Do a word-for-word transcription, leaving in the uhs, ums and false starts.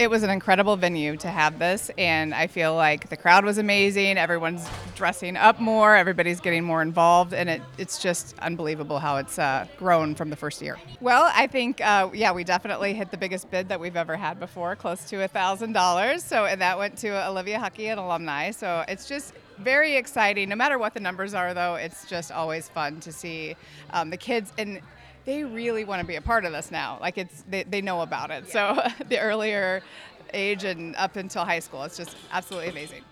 It was an incredible venue to have this, and I feel like the crowd was amazing. Everyone's dressing up more, everybody's getting more involved, and it, it's just unbelievable how it's uh, grown from the first year. Well, I think, uh, yeah, we definitely hit the biggest bid that we've ever had before, close to one thousand dollars. So, and that went to Olivia Huckey, an alumni. So it's just very exciting. No matter what the numbers are, though, it's just always fun to see um, the kids. And they really want to be a part of this now. Like it's, they, they know about it. So the earlier age and up until high school, it's just absolutely amazing.